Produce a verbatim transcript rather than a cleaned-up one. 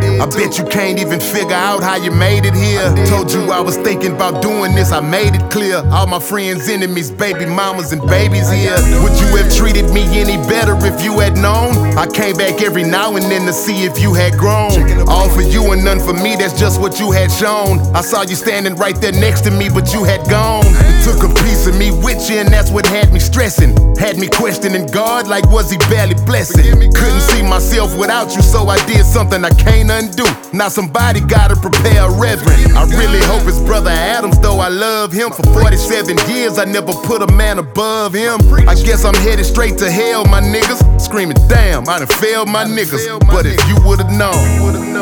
I bet you can't even figure out how you made it here. Told you I was thinking about doing this, I made it clear. All my friends, enemies, baby mamas, and babies here. Would you have treated me any better if you had known? I came back every now and then to see if you had grown. All for you and none for me, that's just what you had shown. I saw you standing right there next to me, but you had gone. Took a piece of me with you, and that's what had me stressing. Had me questioning God like was he barely blessing. Couldn't see myself without you, so I did something I can't undo. Now somebody gotta prepare a reverend. I really hope it's Brother Adams, though I love him. For forty-seven years I never put a man above him. I guess I'm headed straight to hell, my niggas. Screaming, damn, I done failed my niggas. But if you would've known